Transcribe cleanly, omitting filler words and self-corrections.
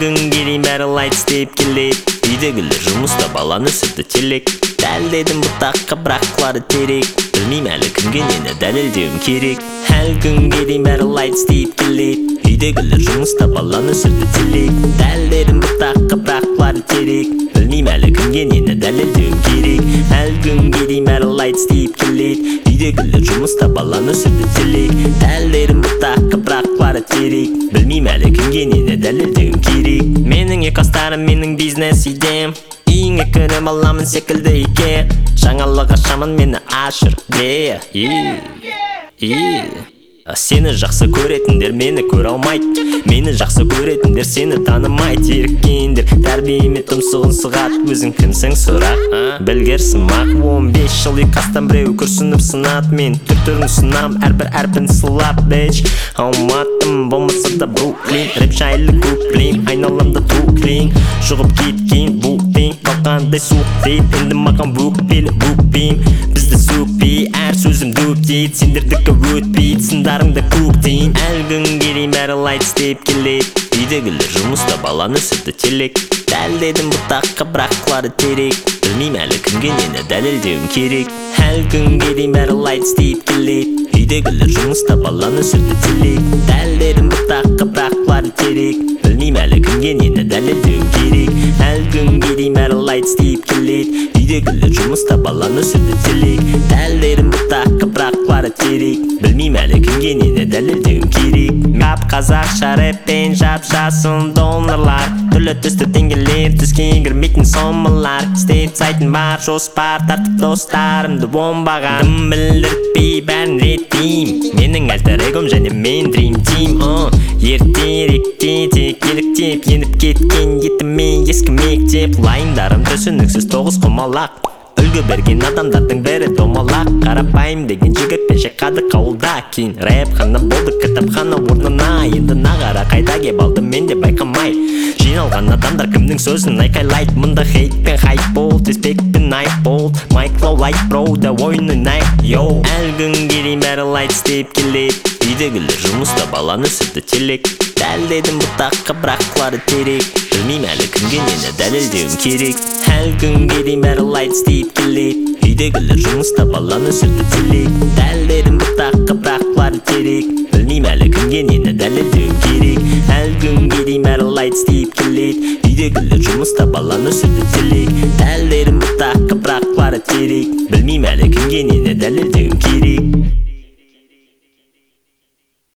күн керей бәрі лайт істеп келеді. Үйдегілер жұмыста баланы сүрді телек. Дәлдедім бұтаққа бірақ қылары терек. Білмейм әлі кімге нені дәлелдеуім керек. Әл күн керей бәрі лайт істеп келеді. Үйдегілер жұмыста баланы сүрді телек. Дәлдедім бұтаққа бірақ қылары терек. Білмейм әлі кімге нені дәлелдеуім керек. Әл күн керей бәрі лайт істеп келеді. Үйдегілер жұмыста баланы сүрді телек. Дәлдедім бұтаққа бірақ қылары терек. Білмейм әлі кімге нені дәлелдеуім керек. Менің екастарым менің бизнес идеям. Үйіңе кіріп аламын секілді екен. Жаңалық ашамын мені ашыр де. Сені жақсы көретіндер мені көре алмайды. Мені жақсы көретіндер сені танымайды. Еріккендер тәрбиеме тұмсығын сұғады. Өзің кімсің сұрақ, білгерсің maq. 15 жыл екастан біреу күрсініп сынады. Мен түр-түрін сынам, әрбір әрпін сылап, бич. Алматым болмаса да Бруклин. Рэп жайлы көклейм, айналамда туклейм. Жұғып кеткен бұлтейм, қалқандай суық дейд. Енді маған бүкпейм, бізді сөкпей. Әр сөзім дөп дейд, сендердікі өтпейд. Сындарыңда көк дейін. Әл күн керей бәрі лайт істеп келеді. Үйдегілер жұмыста баланы сүрді телек. Дәлдедім бұтаққа бірақ қылары терек. Білмейм әлі кімге нені дәлелдеуім керек. Әл күн керей бәрі лайт істеп келеді. Үйдегілер жұмыста баланы сүрді телек. Дәлдедім бұтаққа бірақ қылары терек. Білмейм әлі кімге нені дәлелдеуім керек. Әл күн керей бәрі лайт істеп келеді. Үйдегілер жұмыста баланы сүрді телек. Дәлдедім бұтаққа бірақ қылары терек. Білмейм әлі кімге нені дәлелдеуім керек. Мап қазақша рэппен жап-жасын долларлар. Түрлі түсті теңгелер түскен кірмейтін сомалар. Істеп сайтын бар жоспар тартып достарымды бомбаға. Дым білдіртпей бәрін реттейм. Менің альтер эгом және мен дрим тим. Ертеректе тек еліктеп еніп кеткен етіме ескі мектеп. Лайындарым түсініксіз тоғыз құмалақ. Үлгі берген адамдардың бәрі домалақ. Қарапайым деген жігітпен шайқады қауылда. Кейін рэп қана болды кітапхана орнына. Енді нағара қайда кеп алды мен де байқамай. Жиналған адамдар кімнің сөзін айқайлайды. Мұнда хейт пен хайп болды, респект пен айп болды. Майклау лайт броуда ойынын айт. Әл күн керей бәрі лайт істеп келеді. Үйдегілер жұмыста баланы сүрді телек. Дәлдедім бұтаққа бірақ қылары терек. Білмейм әлі кімге нені дәлелдеуім керек. Әл күн керей бәрі лайт істеп келеді. Үйдегілер жұмыста баланы сүрді телек. Дәлдедім бұтаққа бірақ қылары терек. Білмейм әлі кімге нені дәлелдеуім керек. Әл күн керей бәрі лайт істеп келеді. Үйдегілер жұмыста баланы сүрді телек. Дәлдедім бұтаққа бірақ қылары терек. Білмейм әлі кімге нені дәлелдеуім керек.